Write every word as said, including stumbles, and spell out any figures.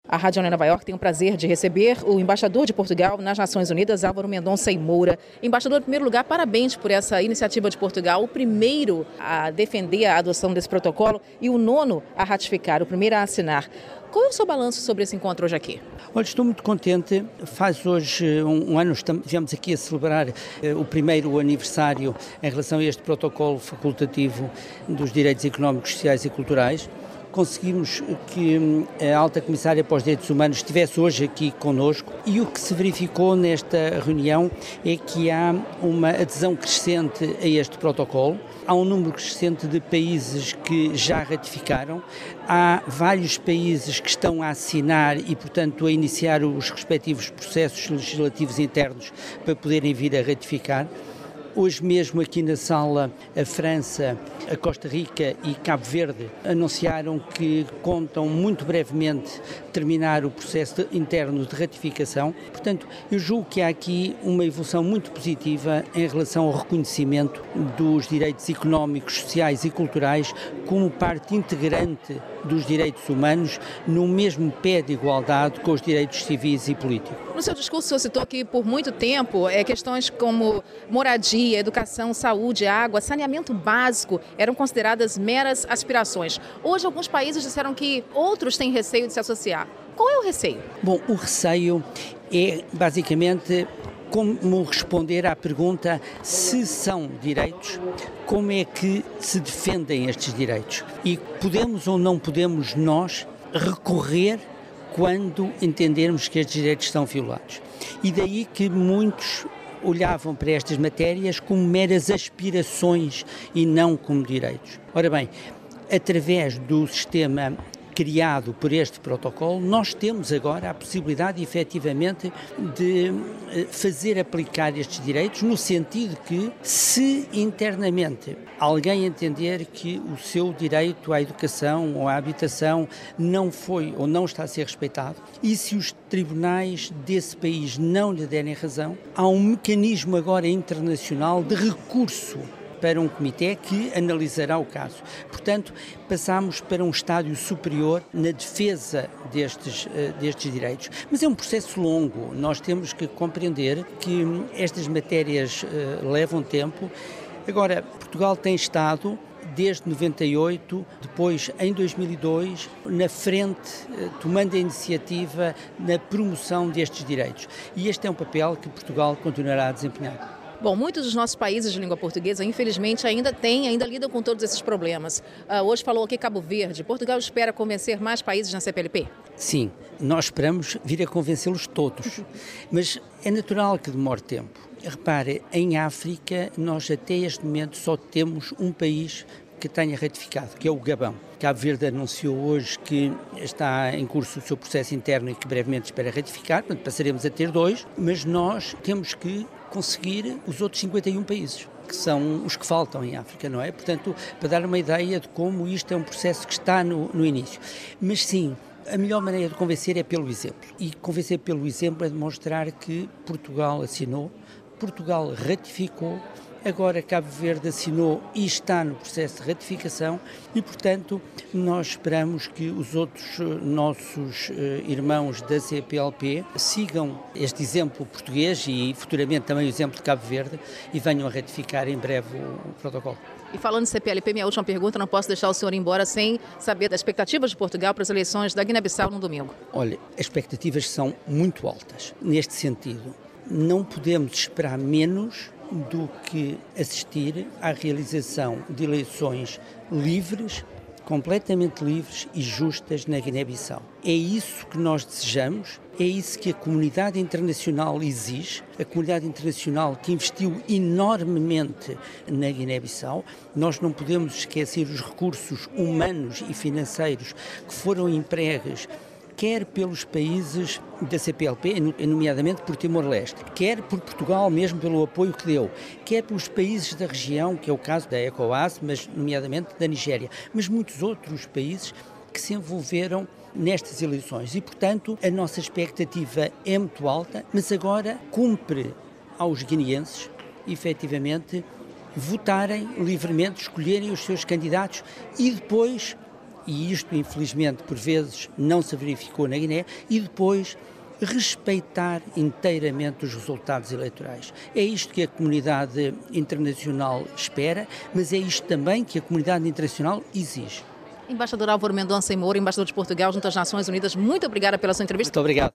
A Rádio Jornal Nova York tem o prazer de receber o embaixador de Portugal nas Nações Unidas, Álvaro Mendonça e Moura. Embaixador, em primeiro lugar, parabéns por essa iniciativa de Portugal, o primeiro a defender a adoção desse protocolo e o nono a ratificar, o primeiro a assinar. Qual é o seu balanço sobre esse encontro hoje aqui? Olha, estou muito contente. Faz hoje um, um ano, estivemos aqui a celebrar eh, o primeiro aniversário em relação a este protocolo facultativo dos direitos económicos, sociais e culturais. Conseguimos que a Alta Comissária para os Direitos Humanos estivesse hoje aqui connosco e o que se verificou nesta reunião é que há uma adesão crescente a este protocolo. Há um número crescente de países que já ratificaram, há vários países que estão a assinar e, portanto, a iniciar os respectivos processos legislativos internos para poderem vir a ratificar. Hoje mesmo aqui na sala, a França, a Costa Rica e Cabo Verde anunciaram que contam muito brevemente terminar o processo interno de ratificação. Portanto, eu julgo que há aqui uma evolução muito positiva em relação ao reconhecimento dos direitos económicos, sociais e culturais como parte integrante dos direitos humanos, no mesmo pé de igualdade com os direitos civis e políticos. No seu discurso, o senhor citou que por muito tempo é, questões como moradia, educação, saúde, água, saneamento básico eram consideradas meras aspirações. Hoje, alguns países disseram que outros têm receio de se associar. Qual é o receio? Bom, o receio é basicamente como responder à pergunta se são direitos, como é que se defendem estes direitos e podemos ou não podemos nós recorrer quando entendermos que estes direitos são violados. E daí que muitos olhavam para estas matérias como meras aspirações e não como direitos. Ora bem, através do sistema criado por este protocolo, nós temos agora a possibilidade, efetivamente, de fazer aplicar estes direitos no sentido que, se internamente alguém entender que o seu direito à educação ou à habitação não foi ou não está a ser respeitado, e se os tribunais desse país não lhe derem razão, há um mecanismo agora internacional de recurso para um comitê que analisará o caso. Portanto, passamos para um estádio superior na defesa destes, destes direitos. Mas é um processo longo. Nós temos que compreender que estas matérias uh, levam tempo. Agora, Portugal tem estado desde noventa e oito, depois em dois mil e dois, na frente, tomando a iniciativa na promoção destes direitos. E este é um papel que Portugal continuará a desempenhar. Bom, muitos dos nossos países de língua portuguesa, infelizmente, ainda têm, ainda lidam com todos esses problemas. Uh, hoje falou aqui Cabo Verde. Portugal espera convencer mais países na C P L P? Sim, nós esperamos vir a convencê-los todos, mas é natural que demore tempo. Repare, em África, nós até este momento só temos um país que tenha ratificado, que é o Gabão. Cabo Verde anunciou hoje que está em curso o seu processo interno e que brevemente espera ratificar, portanto passaremos a ter dois, mas nós temos que conseguir os outros cinquenta e um países, que são os que faltam em África, não é? Portanto, para dar uma ideia de como isto é um processo que está no, no início. Mas sim, a melhor maneira de convencer é pelo exemplo. E convencer pelo exemplo é demonstrar que Portugal assinou, Portugal ratificou, agora Cabo Verde assinou e está no processo de ratificação e, portanto, nós esperamos que os outros nossos irmãos da C P L P sigam este exemplo português e futuramente também o exemplo de Cabo Verde e venham a ratificar em breve o protocolo. E falando de C P L P, minha última pergunta, não posso deixar o senhor ir embora sem saber das expectativas de Portugal para as eleições da Guiné-Bissau no domingo. Olha, as expectativas são muito altas. Neste sentido, não podemos esperar menos do que assistir à realização de eleições livres, completamente livres e justas na Guiné-Bissau. É isso que nós desejamos, é isso que a comunidade internacional exige, a comunidade internacional que investiu enormemente na Guiné-Bissau. Nós não podemos esquecer os recursos humanos e financeiros que foram empregues quer pelos países da C P L P, nomeadamente por Timor-Leste, quer por Portugal mesmo pelo apoio que deu, quer pelos países da região, que é o caso da ECOWAS, mas nomeadamente da Nigéria, mas muitos outros países que se envolveram nestas eleições e, portanto, a nossa expectativa é muito alta, mas agora cumpre aos guineenses, efetivamente, votarem livremente, escolherem os seus candidatos e depois e isto infelizmente por vezes não se verificou na Guiné, e depois respeitar inteiramente os resultados eleitorais. É isto que a comunidade internacional espera, mas é isto também que a comunidade internacional exige. Embaixador Álvaro Mendonça e Moura, embaixador de Portugal junto às Nações Unidas, muito obrigada pela sua entrevista. Muito obrigado.